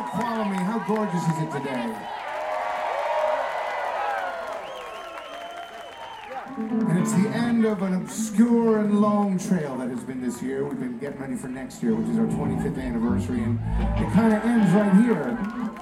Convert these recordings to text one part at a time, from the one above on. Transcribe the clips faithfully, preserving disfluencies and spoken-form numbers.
Snoqualmie, how gorgeous is it today? And it's the end of an obscure and long trail that has been this year. We've been getting ready for next year, which is our twenty-fifth anniversary, and it kind of ends right here.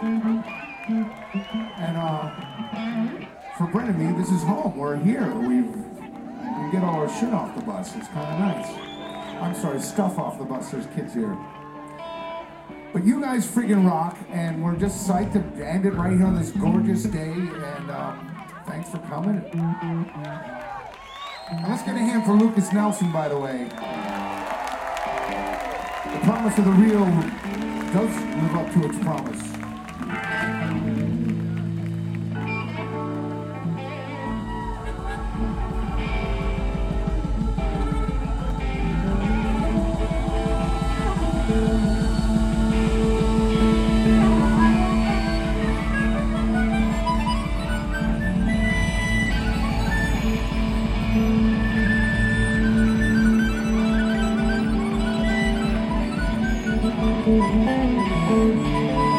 And uh, for Brent and me, this is home. We're here. We've, we get all our shit off the bus. It's kind of nice. I'm sorry, stuff off the bus. There's kids here. But you guys friggin' rock, and we're just psyched to end it right here on this gorgeous day, and um, thanks for coming. And let's get a hand for Lucas Nelson, by the way. The promise of the real does live up to its promise. Thank you.